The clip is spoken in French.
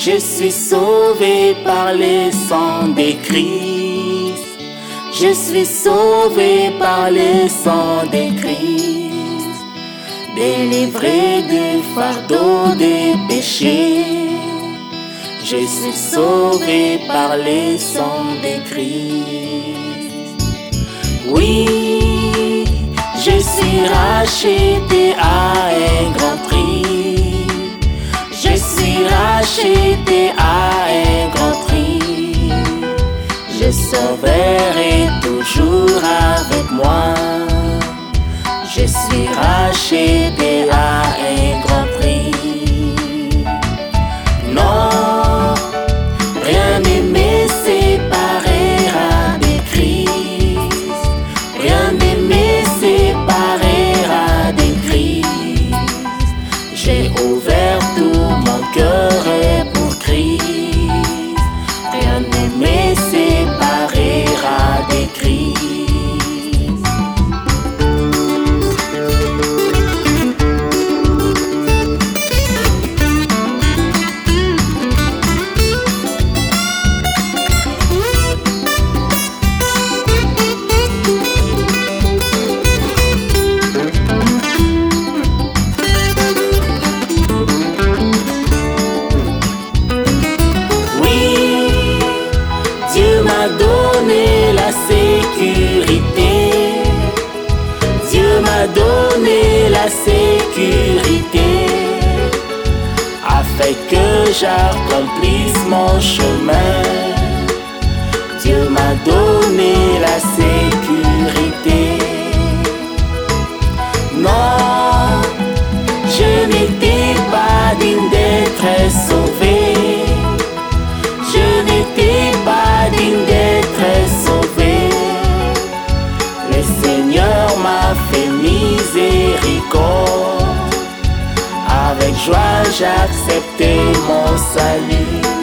Je suis sauvé par le sang de Christ. Je suis sauvé par le sang de Christ. Délivré du fardeau des péchés. Je suis sauvé par le sang de Christ. Oui, je suis racheté à un grand prix. Je suis racheté à un grand prix. Je sauverai toujours avec moi. Je suis racheté à un grand prix. Non, rien ne me séparera de Christ. Rien ne me séparera de Christ. J'ai ouvert tout mon cœur pour Christ. Rien ne me séparera de Christ. Dieu m'a donné la sécurité. Dieu m'a donné la sécurité afin que j'accomplisse mon chemin. Dieu m'a donné la sécurité. Non, je n'étais pas digne d'être sauvé. Je n'étais pas digne d'être sauvé. Le Seigneur m'a fait miséricorde. Avec joie j'acceptais mon salut.